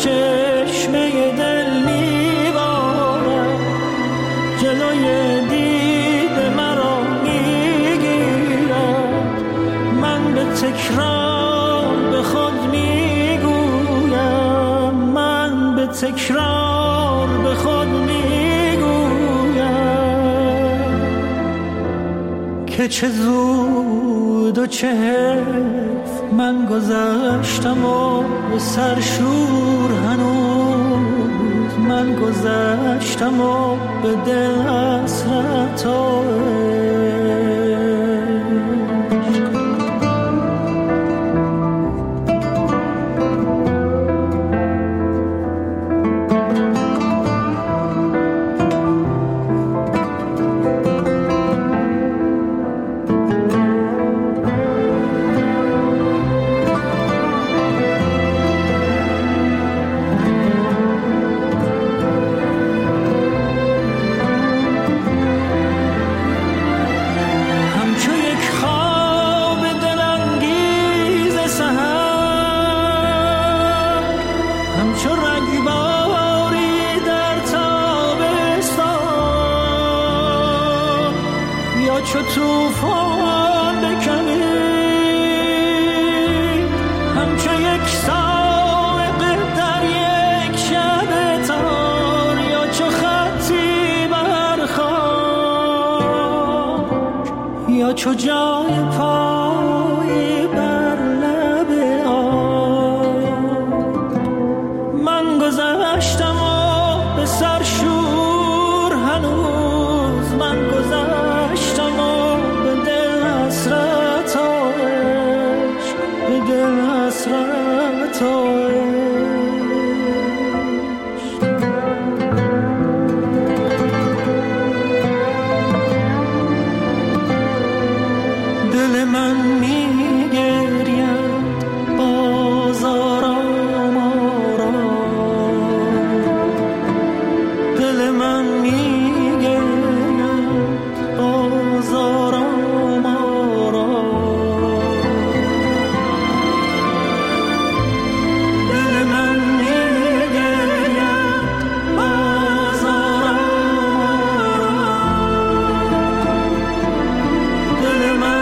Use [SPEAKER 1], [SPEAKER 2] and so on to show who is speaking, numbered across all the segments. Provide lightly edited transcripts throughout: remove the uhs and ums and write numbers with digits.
[SPEAKER 1] چشمه دل میبارد، جلوی دید مرا میگیرد. من به تکرار به خود میگویم، من به تکرار به خود میگویم که چه زود و چه حیف من گذشتم و به سرشور هنوز من گذشتم و به دل حسرت و چو توفان بکمید، همچو یک سائق در یک شب تار، یا چو خطی بر خاک، یا چو جای پای بر لب آب. من گذشتم و به سرشور هنوز من گذشتم و به دل حسرت و عشق، به دل حسرت و دل من میگرید باز آرام آرام، دل من میگرید باز آرام آرام، دل من میگرید باز آرام آرام، دل من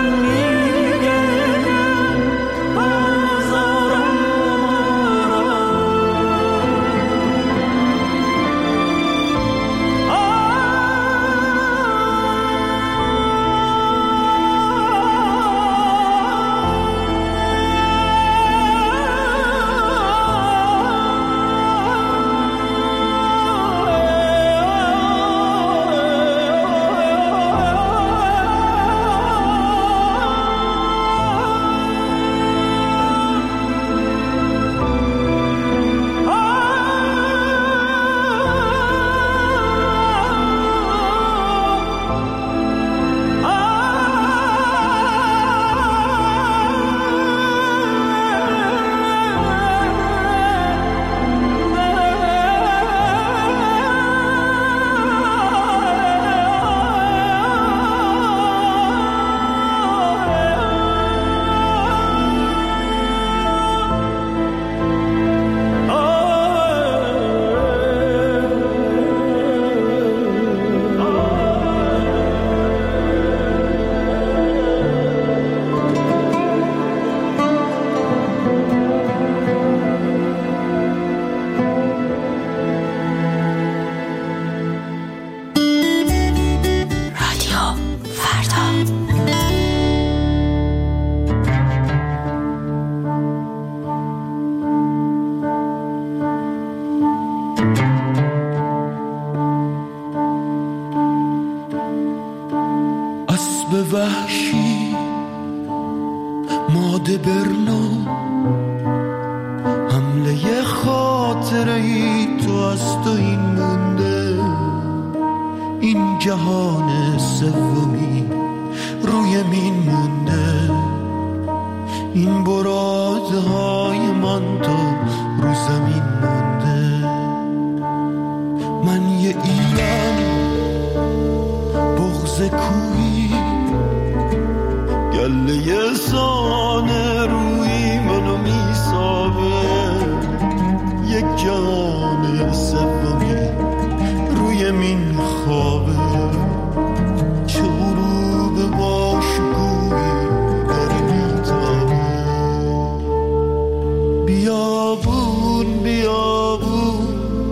[SPEAKER 2] وحشی ماده برنو حمله خاطره ای تو از تو این مونده، این جهان سومی روی مین مونده، این براده های من تو رو زمین مونده. من یه ایران بغض کوهی گله سانه روی منو میسابه، یک جهان سومی روی من خوابه چه غروب باشگویی داره میتابه بیابون بیابون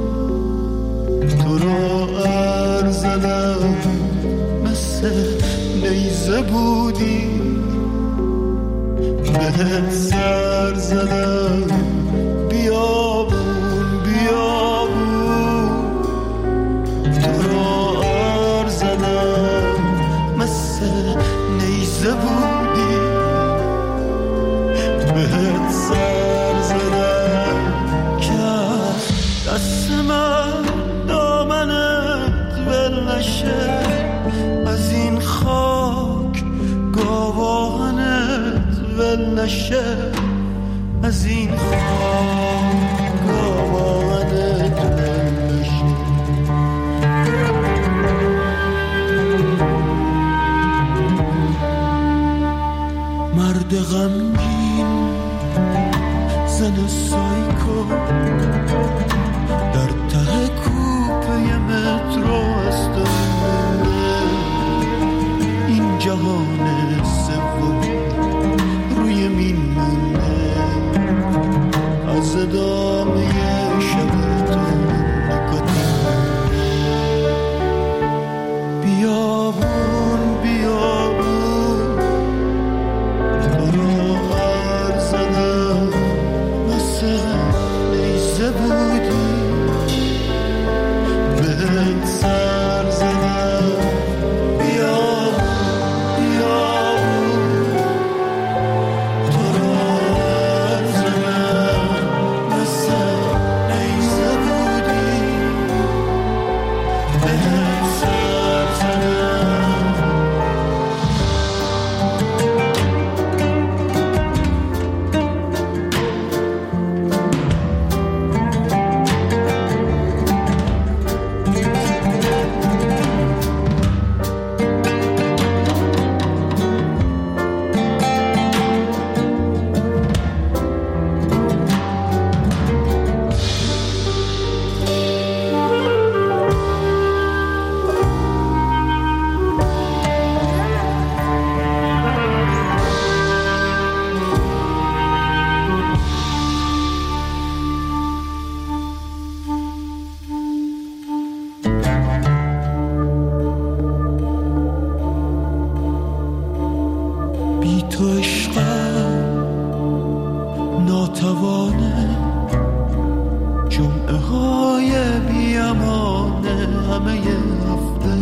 [SPEAKER 2] تو را ارزدم مثل نیزه بودی بهت سر زدم بیابون بیابون تو را ارزدم مثل نیزه بودی بهت سر زدم که دست من دامنت ول نشه از این خاک گاوانت ول نشه از این خاک گاوانت ول نشه مرد غمگین زن سایکو در ته کوپه مترو است این جهان سومی روی مین مونده از ادامه شب تو نکته بیابون بیابون تو را ارزدم مثل نیزه بودی بهت سر زدم بیابون بیابون تو را ارزدم مثل نیزه بودی بهت سر زدم بی تو عشقم ناتوانه جمعه های بیامانه همه هفته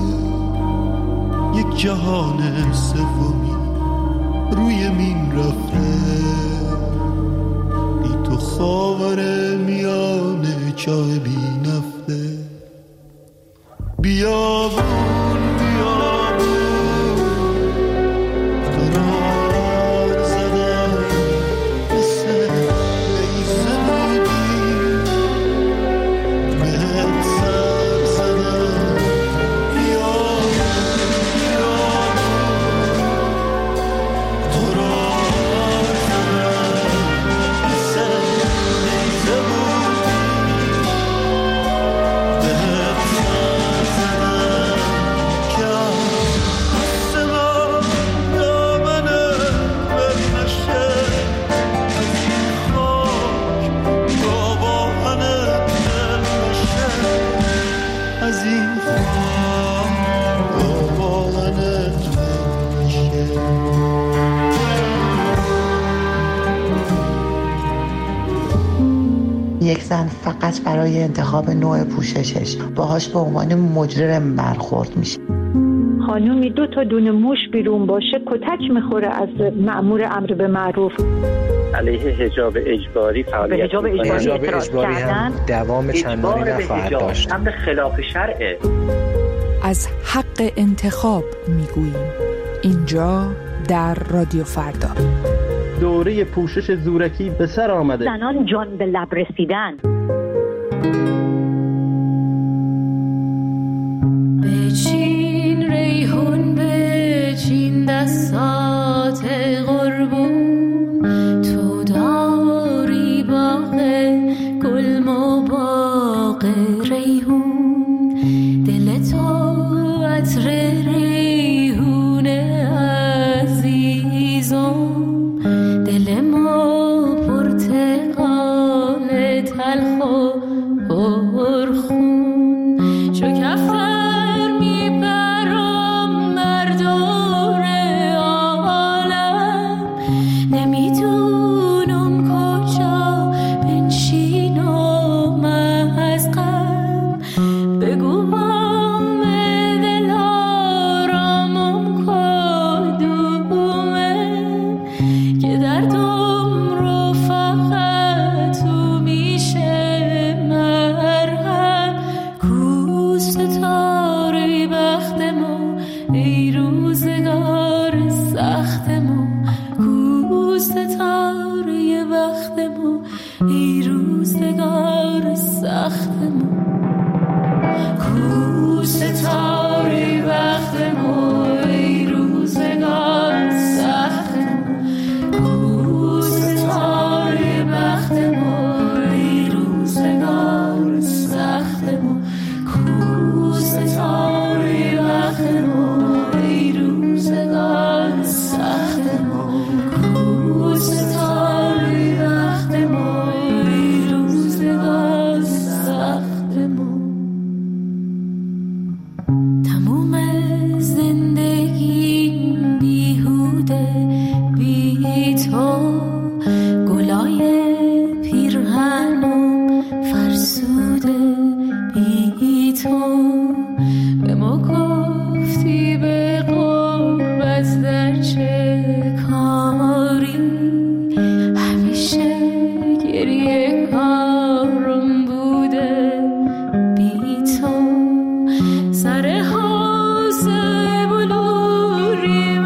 [SPEAKER 2] یک جهان سومی روی مین رفته بی تو خاور میانه چاه بی نفته بیابون بیابون تو را ارزدم مثل نیزه بودی بهت سر زدم بیابون بیابون تو را ارزدم مثل نیزه بودی بهت سر زدم که دست من دامنت ول نشه از این خاک گاوانت ول نشه از این خاک گاوانت ول نشه
[SPEAKER 3] یک زن فقط برای انتخاب نوع پوششش باهاش به عنوان مجرم برخورد میشه.
[SPEAKER 4] خانومی 2 تا دونه موش بیرون باشه کتک میخوره از مأمور امر به معروف.
[SPEAKER 5] علیه حجاب اجباری فعالیت
[SPEAKER 4] حجاب اجباری
[SPEAKER 6] هم دوام چندانی نخواهد داشت.
[SPEAKER 5] امر خلاف شرعه.
[SPEAKER 7] از حق انتخاب میگوییم اینجا در رادیو فردا.
[SPEAKER 8] دوره پوشش زورکی به سر آمده.
[SPEAKER 4] زنان جان به لب رسیدن.
[SPEAKER 9] بچین ریحون بچین دستات قربون تو داری باغ گل پرخون چو کفتر میپرم بر دور عالم نمیدونم کجا بنشینم از غم بگو بام دل آرامم کدومه که دردم رو فقط تو میشه مرهم کو ستاره بختمو ای روزگار سختمو کو ستاره بختمو ای روزگار سختمو کو ستاره بختمو ای روزگار سختمو کو ستاره بختمو ای روزگار سختمو کو ستاره بختمو ای روزگار سختمو کو ستاره بختمو ای روزگار سختمو تموم زندگی بیهوده بی تو گلای پیرهنم فرسوده بی تو به ما گفتی به قربت در چه کاری همیشه گریه کارم بوده بی تو سر حوض بلوری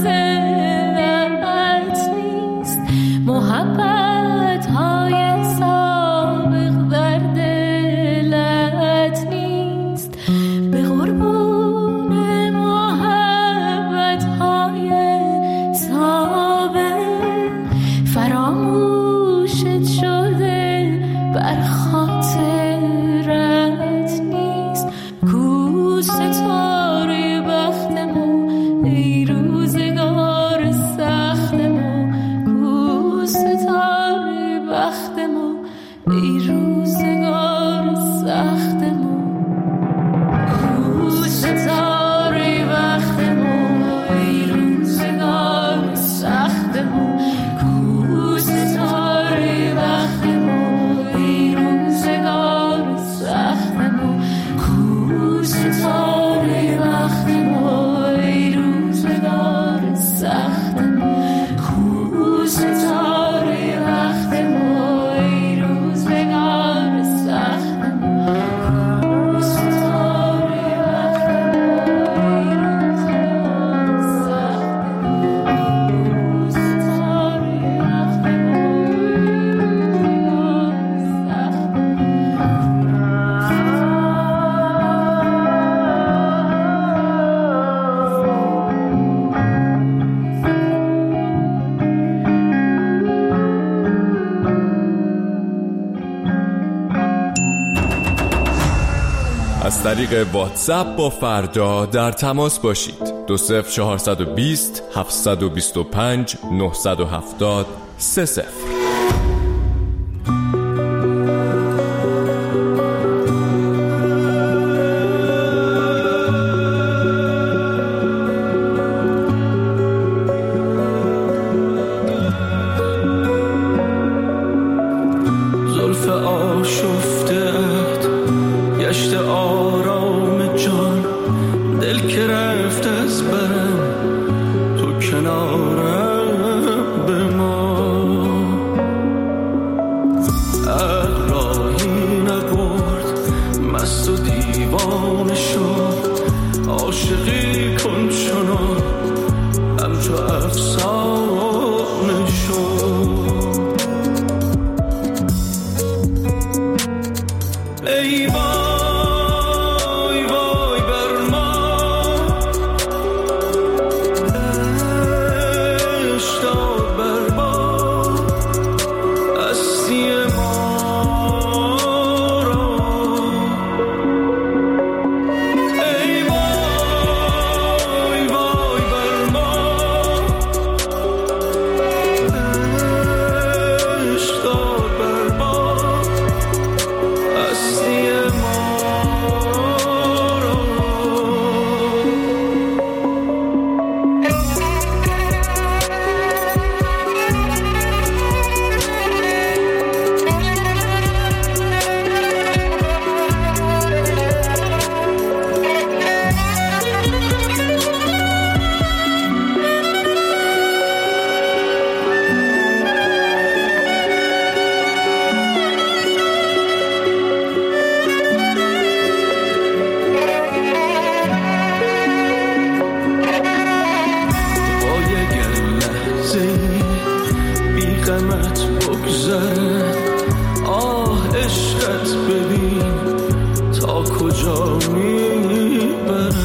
[SPEAKER 9] منزلت نیست محبت های سابق در دلت نیست به قربون محبت های سابق فراموشت شده بر خاطرت نیست کو ستاره بختمو ای روزگار سختمو کو ستاره بختمو ای روزگار سختمو کو ستاره بختمو ای روزگار سختمو کو ستاره بختمو ای روزگار سختمو کو ستاره بختمو ای روزگار سختمو کو ستاره بختمو ای روزگار سختمو کو ستاره
[SPEAKER 10] از طریق واتساپ با فردا در تماس باشید. 20420 725 970 30.
[SPEAKER 1] زلف آشفته‌ات گشت آرام جان دل که رفت از برم تو کنارم به ما راهی نبرد مست و دیوانه شد عاشقی کن چنان همچو افسانه شد ای وای وای بر ما اشتاد بر ما هستی ما را ای وای وای بر ما اشتاد بر ما ببین تا کجا میبره.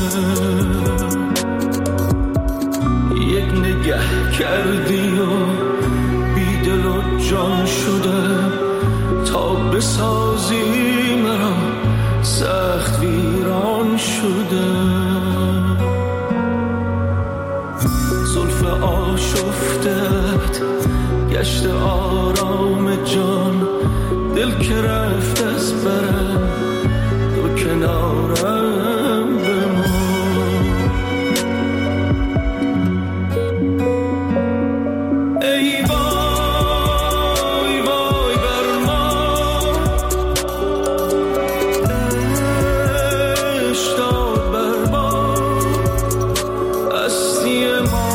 [SPEAKER 1] یک نگه کردی و بیدل و جان شده تا بسازی مرا سخت ویران شده. زلف آشفتت گشت آرام جان، دل که رفت از برم دو کنارم بمان. ای وای وای بر ما، عشق داد بر ما هستی ما.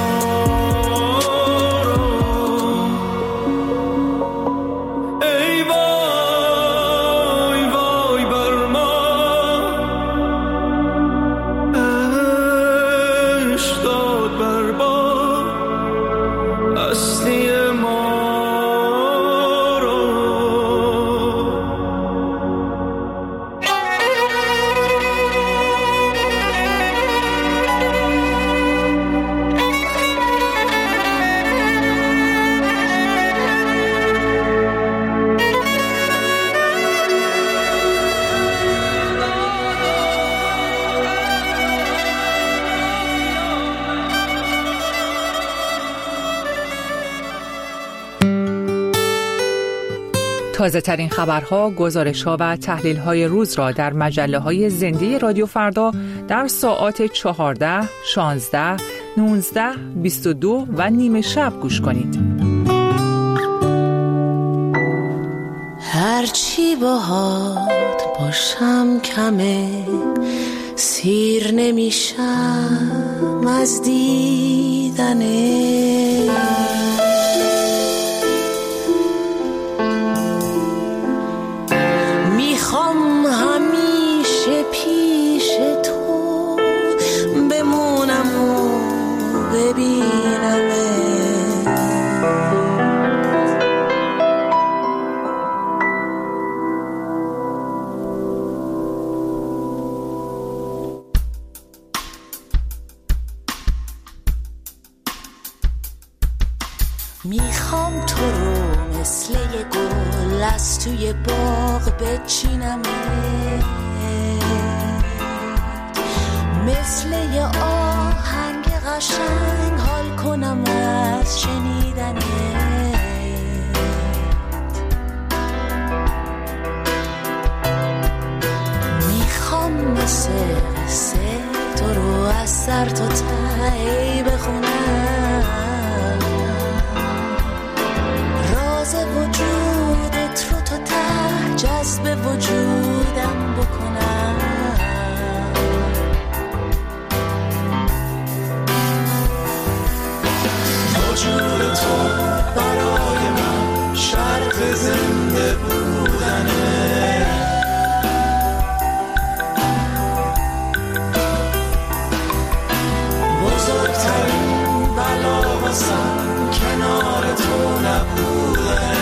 [SPEAKER 7] تازه ترین خبرها، گزارش‌ها و تحلیل‌های روز را در مجله‌های زنده رادیو فردا در ساعات 14، 16، 19، 22 و نیمه شب گوش کنید.
[SPEAKER 9] هرچی باهات باشم کمه، سیر نمیشم از دیدنه. میخوام همیشه پیش تو بمونم و ببینمه. میخوام تو رو مثل یه گل از توی باغ بچینمه، مثل یه آهنگ قشنگ حال کنم از شنیدنه. میخوام مثل قصه تو رو از سر تا ته بخونم، راز وجودت رو تا ته جذب وجودم بکنم.
[SPEAKER 2] وجود تو برای من شرط زنده بودنه. بزرگترین بلا واسم کنار تو نبوده.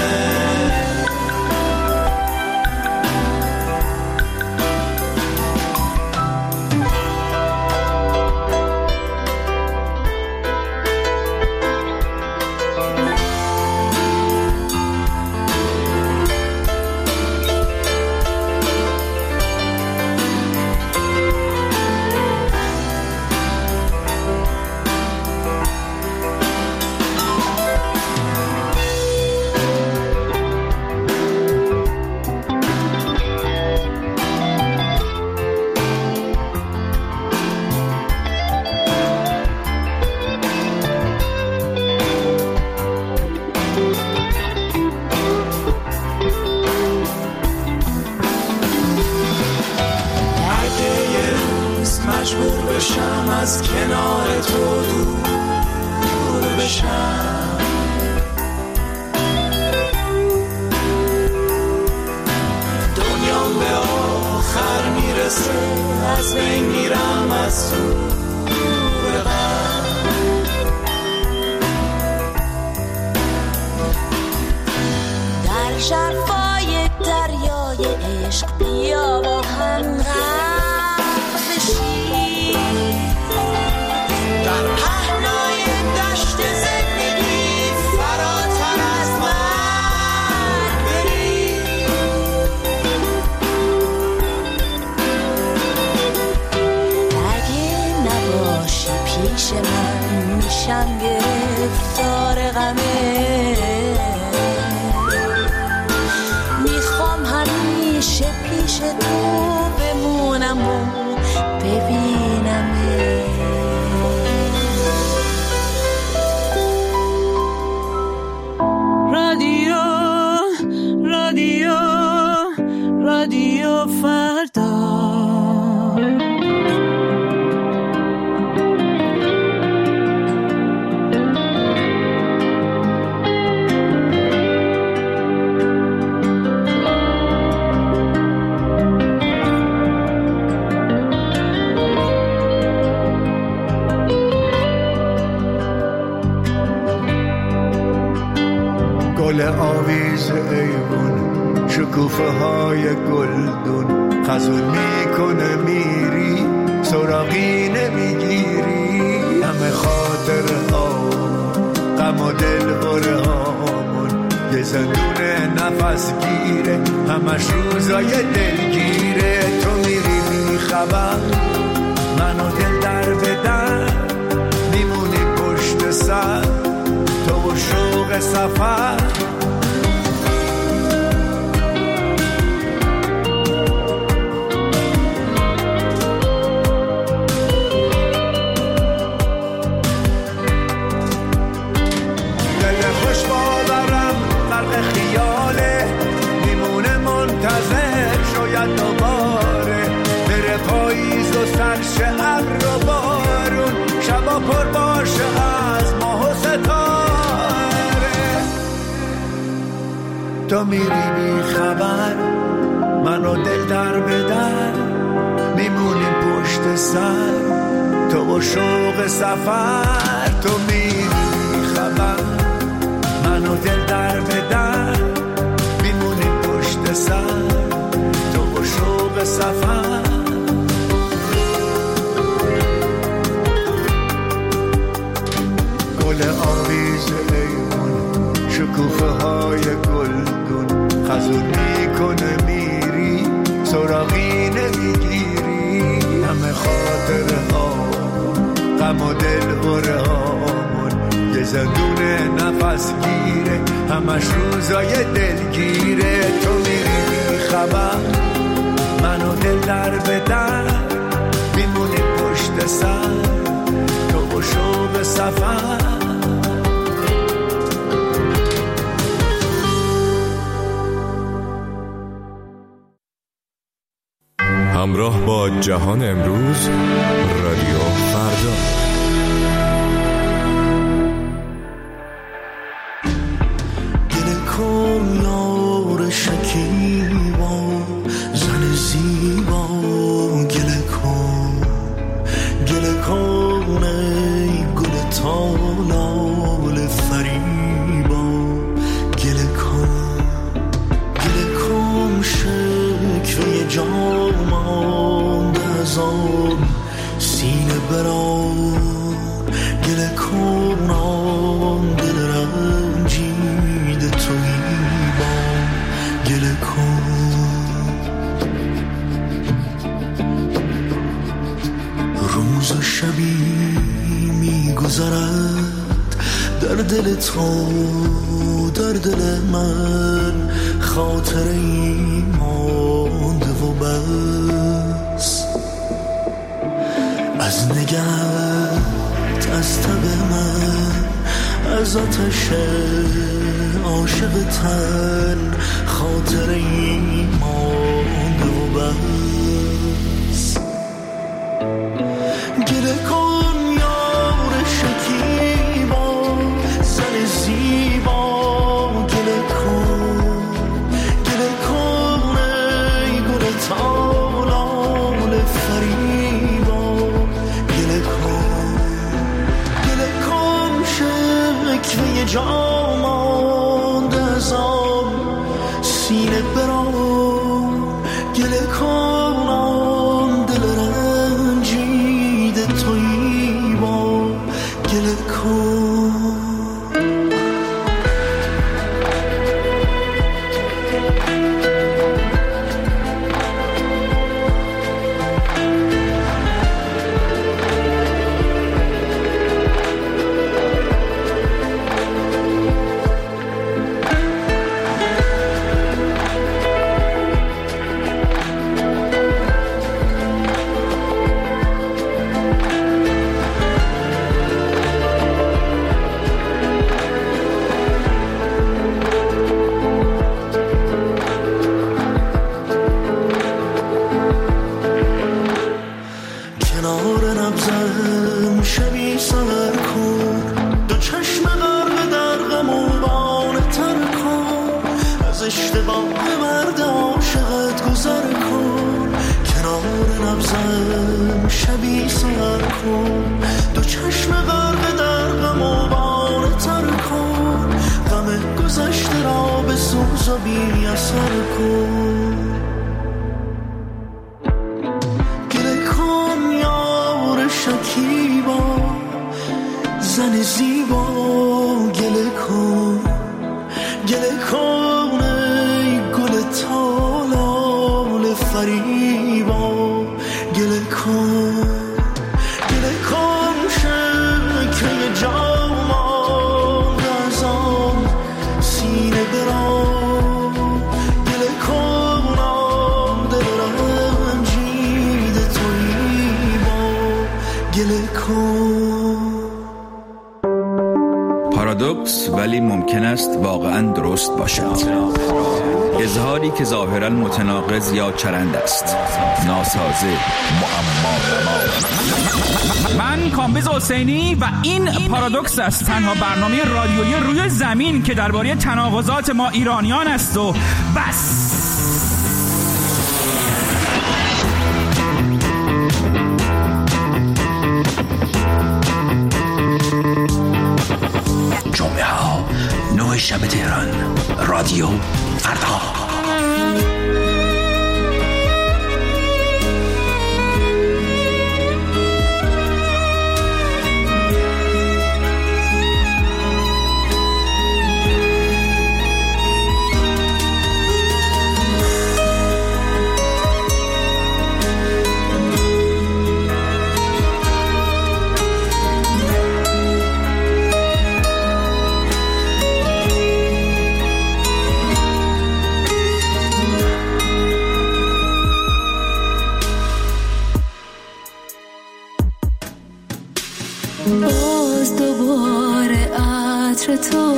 [SPEAKER 2] مجبور بشم از کنار تو دور بشم، دنیام به آخر میرسه از بین میرم از تو غم.
[SPEAKER 9] در شرفای دریای عشق بیا با هم غرق بشیم در پهنای دشت زندگی فراتر از مرگ بریم. اگه نباشی پیش من میشم گرفتار غمه، میخوام همیشه پیش تو بمونم و ببینم.
[SPEAKER 1] رادیو فردا.
[SPEAKER 2] گل آویز ایوون شکوفه های گلدون خزون میکنه میری سراغی نمیگیری. همه خاطر ها غم و دل بره هامون یه زندون نفس گیره همش روزای دلگیره. تو میری بیخبر منو دل در بدن میمونی پشت سر تو و شوق سفر. خیاله میمونه منتظر شاید دوباره بره پاییز و سرش ابر و بارون شبا پر باشه از ماه و ستاره. تو میری بی خبر منو دل در بدر میمونیم پشت سر تو و شوق سفر. تو میری بی خبر منو دل در بدر میمونیم پشت سر تو و شوق سفر. گل آویز ایوون شکوفه های گلدون خزون میکنه میری سراغی نمیگیری. همه خاطر ها غم و دل بره هامون یه زندون نفس گیره همش روزای دلگیره. تو میری خبر منو دل در بدر میمونی پشت سر تو و شوق سفر.
[SPEAKER 10] همراه با جهان امروز رادیو فردا.
[SPEAKER 2] شکیبا زن زیبا گله کن ای گل تالال فریبا گله کن شکوه جام از آن سینه بران گله کن آن دل رنجیده تویی گله کن. روز و شبی میگذرد در دل تو در دل من خاطری مانده و بس از نگهت از تب من از آتش عاشق تن خاطری مانده و بس. گله کن یار شکیبا زن زیبا گله کن ای گل تالال فریبا گله کن شکوه جام سینه برام گله کنم دل رنجیده تویی با گله کن.
[SPEAKER 11] پارادوکس ولی ممکن است واقعا درست باشد. اظهاری که ظاهرا متناقض یا چرند است، ناسازه، معما.
[SPEAKER 12] من کامبیز حسینی و این پارادوکس است، تنها برنامه رادیویی روی زمین که درباره تناقضات ما ایرانیان است و بس.
[SPEAKER 13] جمعه ها 9 شب تهران، رادیو فردا.
[SPEAKER 14] باز دوباره عطر تو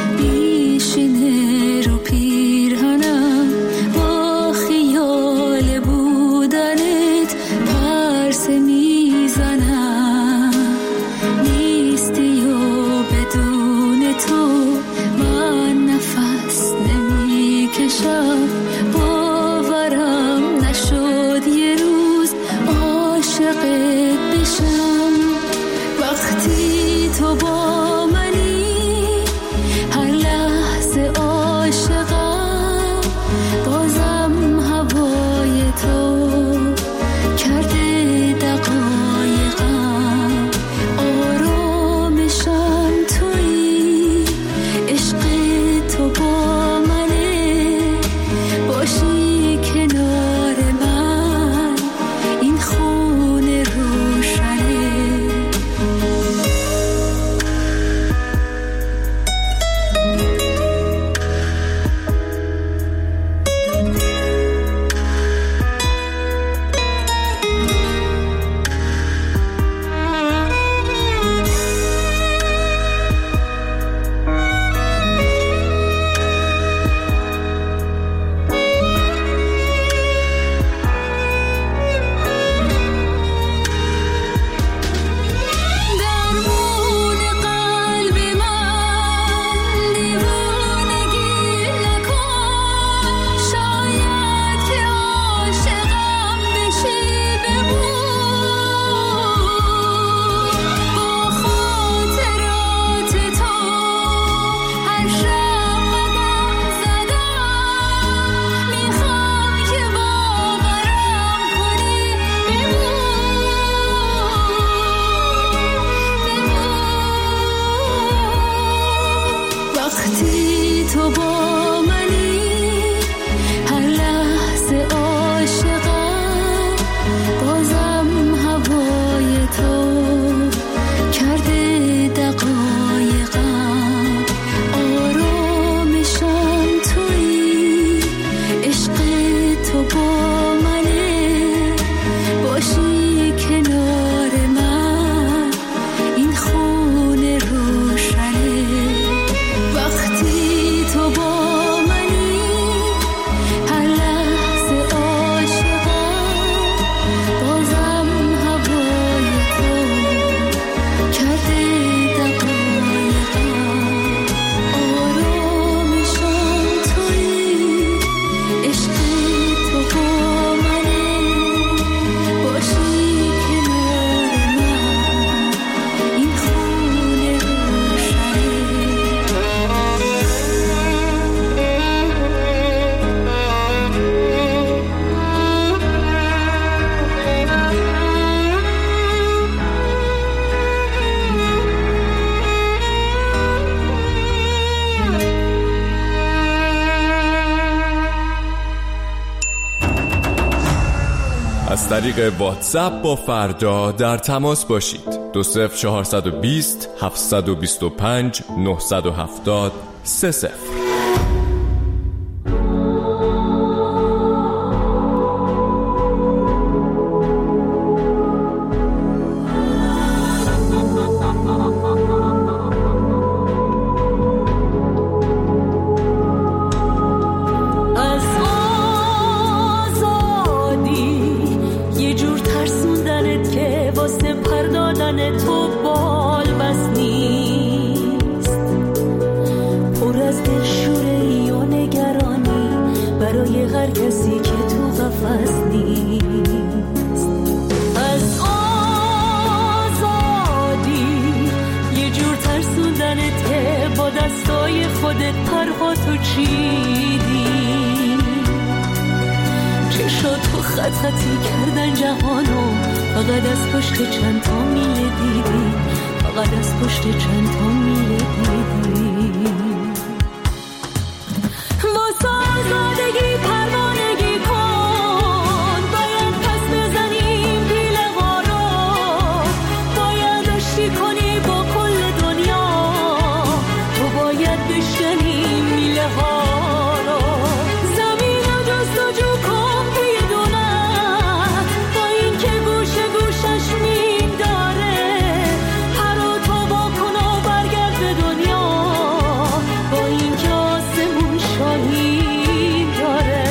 [SPEAKER 14] میشینه رو پیرهنم، با خیال بودنت پرسه میزنم، نیستی و بدون تو من نفس نمیکشم، باورم نشد یه روز عاشقت بشم. وقتی تو با منی هر لحظه
[SPEAKER 10] از طریق واتساپ با فردا در تماس باشید. 20420 725 970 30.
[SPEAKER 14] خطی کردن جهانو، فقط از پشت چند تا میله دیدی، فقط از پشت چند تا میله دیدی. واسه آزادگی پروانگی کن، باید پس بزنیم پیله ها رو، باید آشتی کنی با کل دنیا، تو باید بشکنی میله ها رو. زمین رو جستجو کن توی دونت، با این که گوشه گوشش مین داره، پر و تو با کن و برگرد به دنیا، با این که آسمون شاهین داره.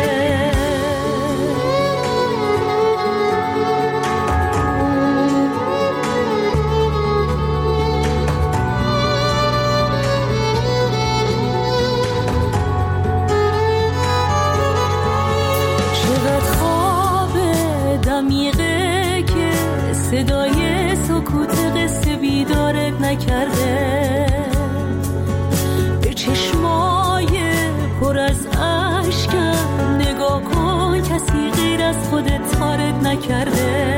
[SPEAKER 14] چقدر خواب دمیقه که صدای سکوت قصه بیدارت نکرده، به چشمای پر از اشکم نگاه کن، کسی غیر از خودت تارت نکرده.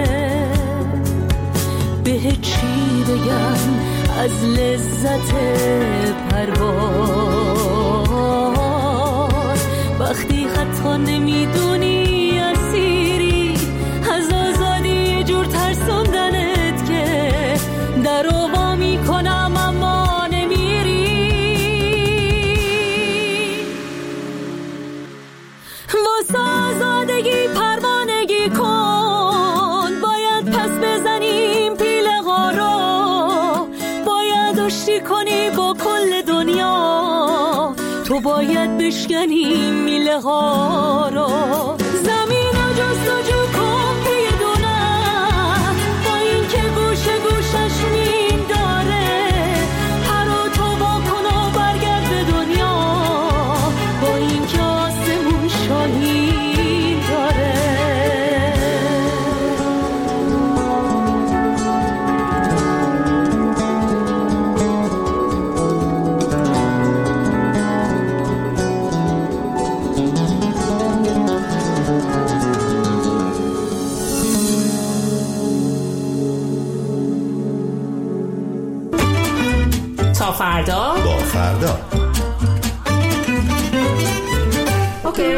[SPEAKER 14] به چی بگم از لذت پرواز، وقتی حتی نمیدونی اسیری از آزادی، یه جور ترسوندنت که در وا میکنم اما نمیری. واسه آزادگی پروانگی کن، باید پس بزنیم پیله ها رو، باید آشتی کنی با کل دنیا، تو باید بشکنی میله ها رو. زمین رو جستجو کن توی دونت، با این که گوشه گوشش مین داره، پر و تو با کن و برگرد به دنیا، با این که آسمون شاهین داره.
[SPEAKER 7] تا فردا
[SPEAKER 15] با فردا.
[SPEAKER 7] اوکی.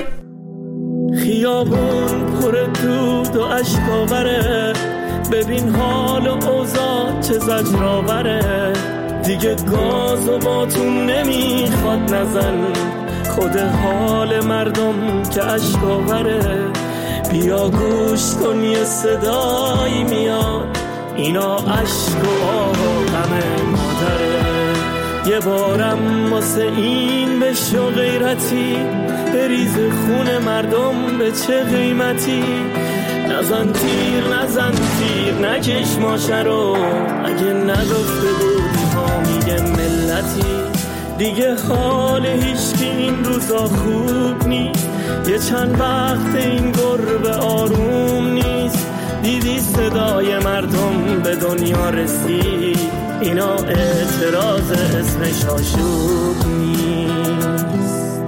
[SPEAKER 1] خیابون پر دود و اشکاوره، ببین حال و اوضاع چه زجرآوره، دیگه گاز و باتون نمیخواد نزن، خود حال مردم که اشکاوره. بیا گوش کن یه صدایی میاد، اینا عشق و آه و غم مادره. یه بارم واسه این بشو غیرتی، بریز خون مردم به چه قیمتی. نزن تیر نکش ماشه رو، اگه نگفته بودی ها میگه ملتی. دیگه حال هیچکی این روزا خوب نیست، یه چند وقت این گربه آروم نیست. دیدی صدای مردم به دنیا رسید، اینا اعتراض اسمش آشوب نیست.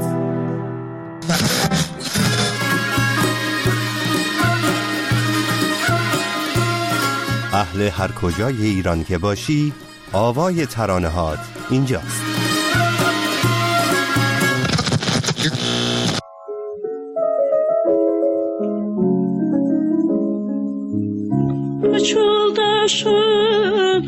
[SPEAKER 15] اهل هر کجای ایران که باشی، آوای ترانه‌هات اینجاست.
[SPEAKER 1] Pıçıldaşın,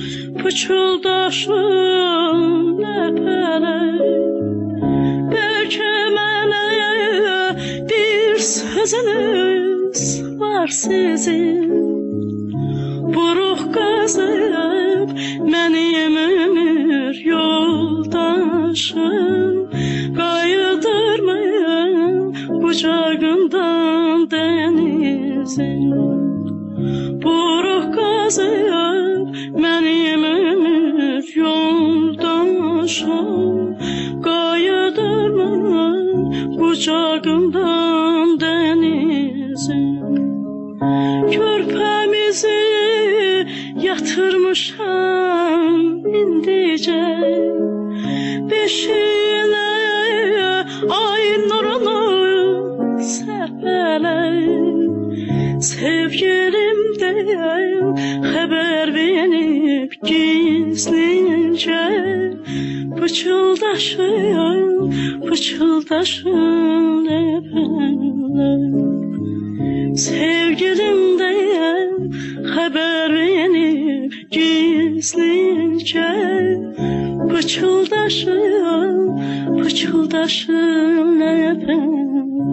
[SPEAKER 1] pıçıldaşın ləpələr. Bəlkə mənə bir sözünüz var sizin. Buruq qazıb mənim ömür yoldaşım. Qayıdırmayın bucağından dənizin. Buruq qazıb mənim ömür yoldaşım. Qayıdırmayın bucağından dənizin. Körpəmizi yatırmışam indicə. Beşiğinə ay nurunu səpələr. Sevgilimdən xəbər verib gizlincə. Pıçıldaşın, pıçıldaşın ləpələr. Sevgilimdən xəbər verib gizlincə. Pıçıldaşın, pıçıldaşın ləpələr.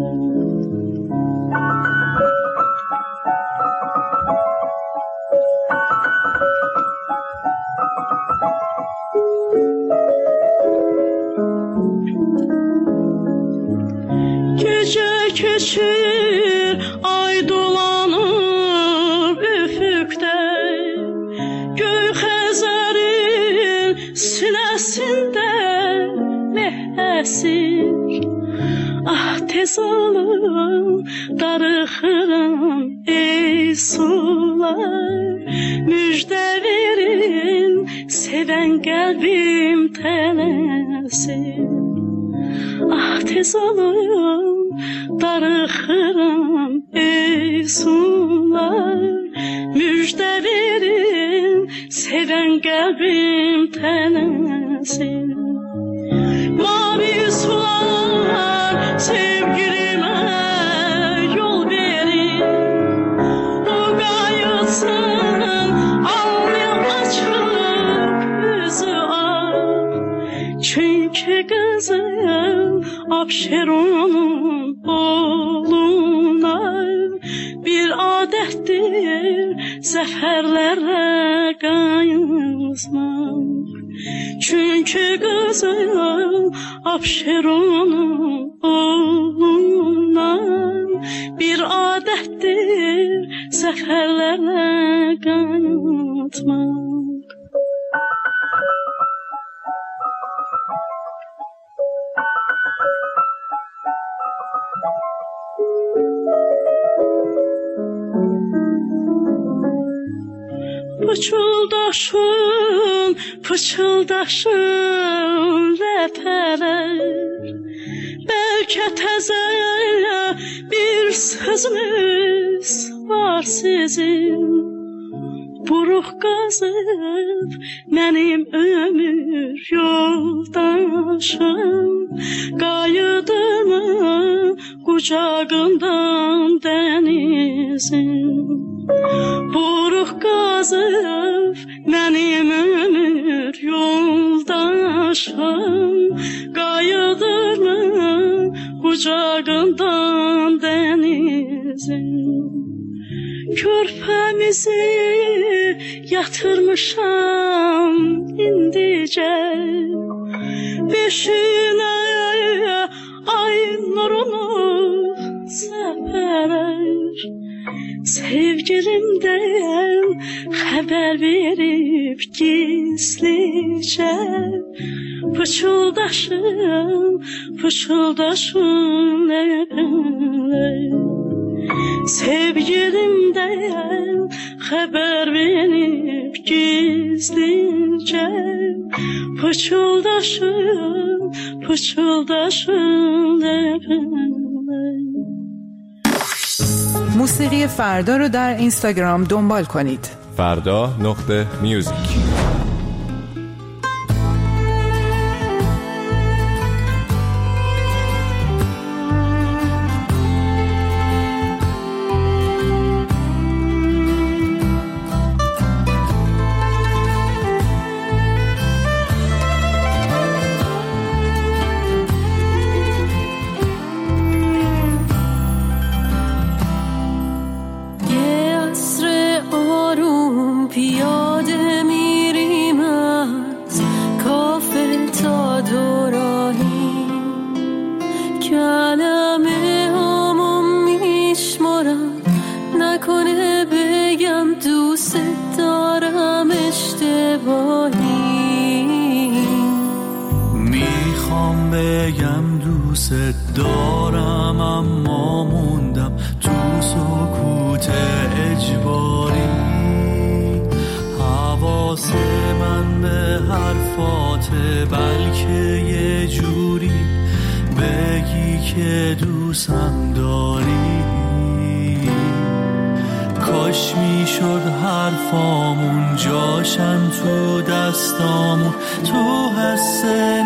[SPEAKER 1] Gecə keçir, ay dolanır üfüqdə. Göy Xəzərin sinəsində meh əsir. Ah tez olun darıxıram ey sular. Müjdə verin sevən qəlbim tələsir. Ah tez olun darıxıram ey sular. Müjdə verin sevən qəlbim tələsir. Mavi sular sevgilimə yol verin. O qayıtsın alnı açıq üzü ağ. Çünki qızım Abşeronun oğluna bir adətdir zəfərlərə qayıtmaq. Çünki qızım Abşeronun oğluna bir adətdir zəfərlərə qayıtmaq. Pıçıldaşın, pıçıldaşın ləpələr. Bəlkə təzə bir sözünüz var sizin. Buruq qazıb mənim ömür yoldaşım. Qayıdırmı qucağından dənizin. Buruq qazıb mənim ömür yoldaşım. Qayıdırmı qucağından dənizin. Körpəmizi yatırmışam indicə. Beşiğinə ay nurunu səpələr. Sevgilimdən xəbər verib gizlicə. Pıçıldaşın, pıçıldaşın ləpələr. Sevgilimdən xəbər verib gizlicə. Pıçıldaşın, pıçıldaşın ləpələr.
[SPEAKER 7] موسیقی فردا رو در اینستاگرام دنبال کنید.
[SPEAKER 10] فردا.music.
[SPEAKER 1] اجباری حواس من به حرفاته، بلکه یه جوری بگی که دوستم داری. کاش میشد حرفامون جاشن تو دستامون، تو حس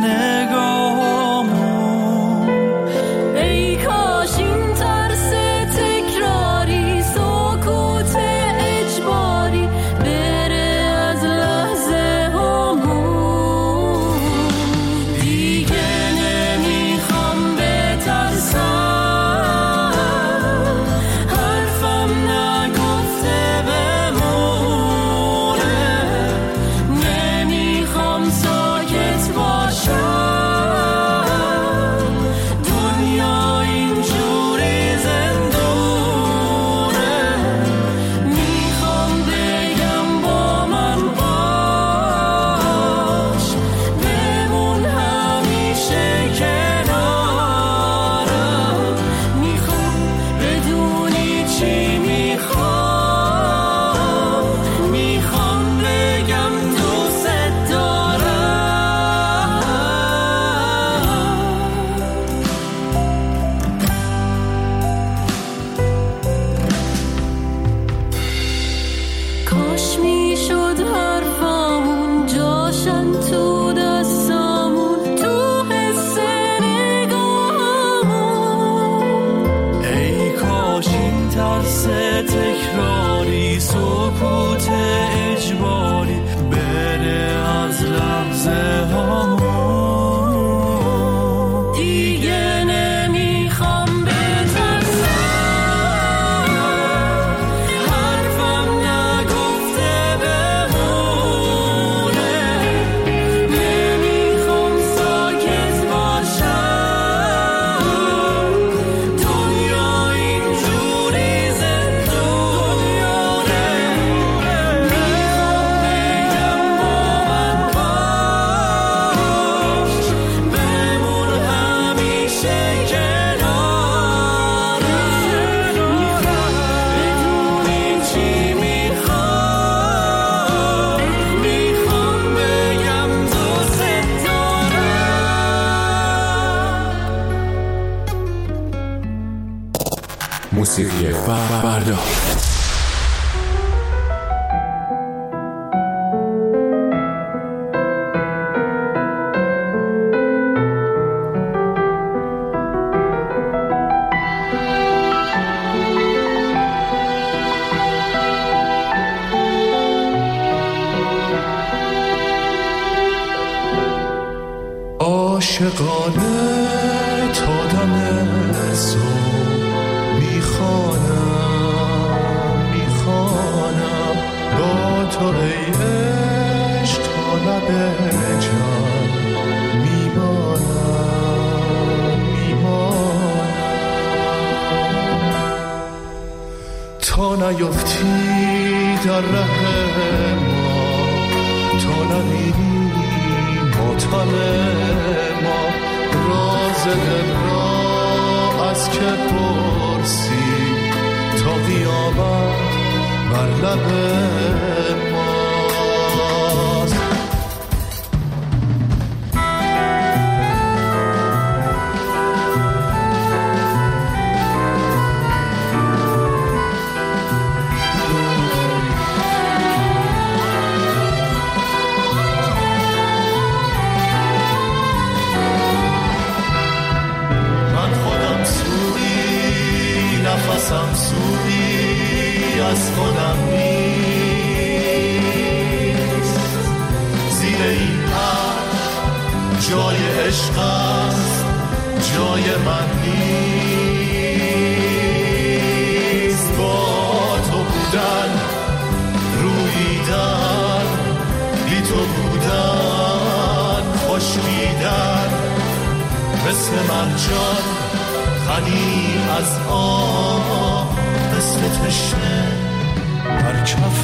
[SPEAKER 1] نگاهامون.
[SPEAKER 14] ای کاش این ترس تکراری، سکوت اجباری بره از لحظه هامون. دیگه نمیخوام بترسم،
[SPEAKER 16] موسیقی فردا.
[SPEAKER 2] عاشقانه تا دم صبح میخوانم با تو ای عشق تا لب جان میمانم تا نیفتی در ره ما، تا نبینی ماتم ما، راز دل را از که پرسی تا قیامت بر لب ماست. نفسم سوی از خودم نیست، زیر این عرش جای عشق است، جای من نیست. با تو بودن، روییدن، بی تو بودن، خوشیدن، مثل مرجان غنی از آب، مثل تشنه بر کف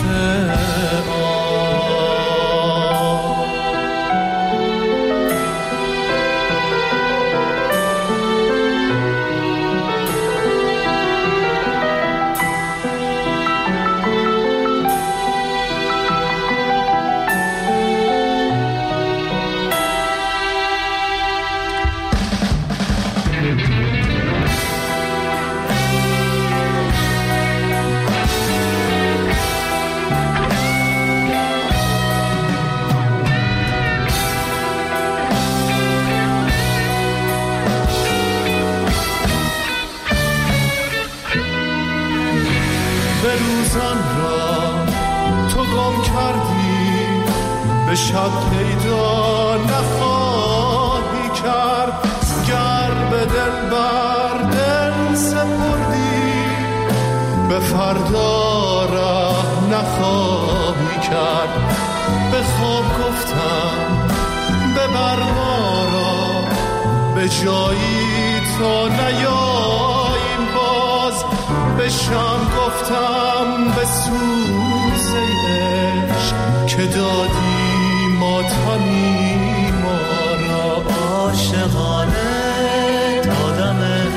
[SPEAKER 16] به روزان را تو گم کردی، به شب پیدا نخواهی کرد. گر به دل بر دل سپردی، به فردا ره نخواهی کرد. به خواب گفتم ببر ما را به جایی تا نیاییم باز. به شم گفتم به سوز عشق که دادی ماتمی ما را.
[SPEAKER 1] عاشقانه دادم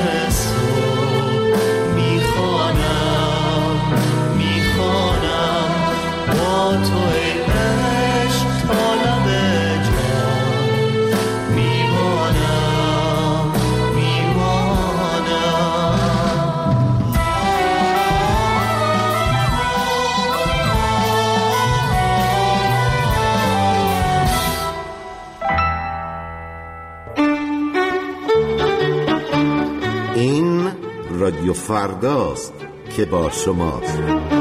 [SPEAKER 1] میخوانم با تو ای عشق تا لب جان میمانم.
[SPEAKER 17] این رادیو فرداست که با شماست.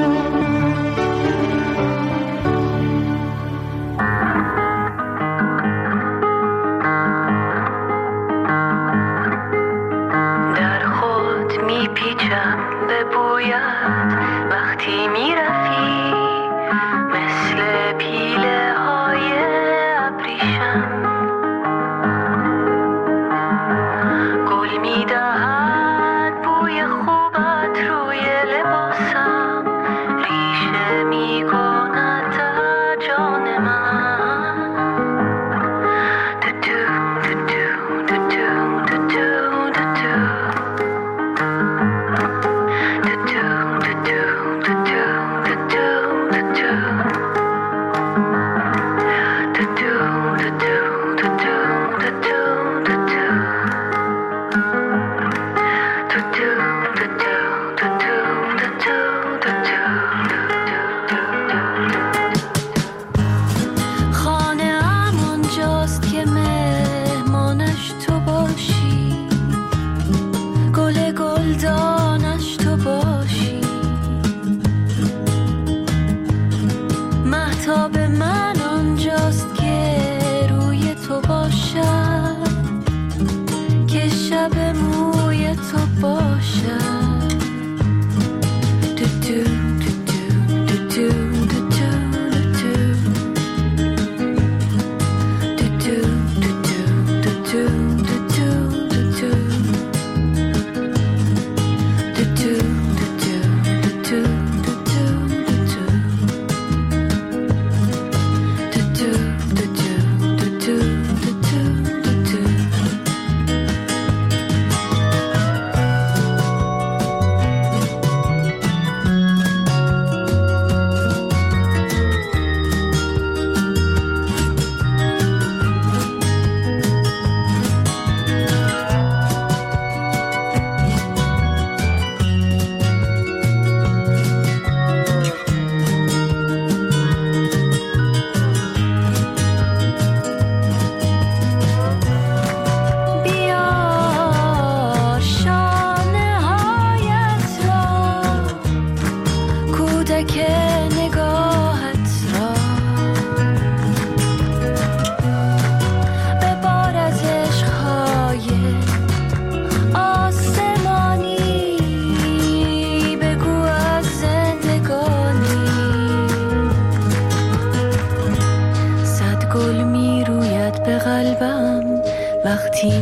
[SPEAKER 14] وقتی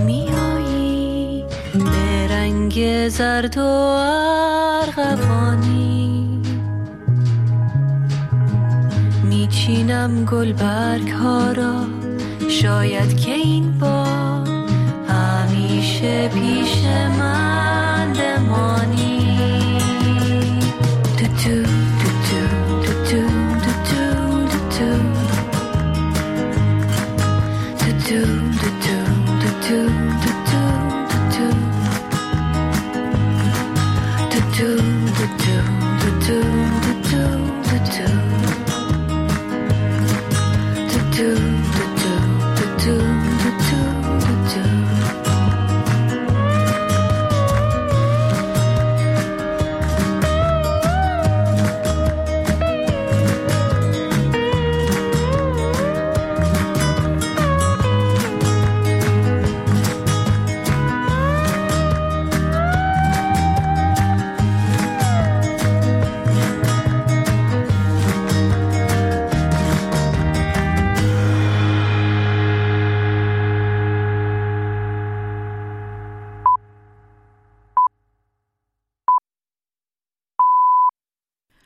[SPEAKER 14] میایی به رنگ زرد و ارغوانی، میچینم گلبرگ ها را، شاید که این بار همیشه پیش من بمانی. تو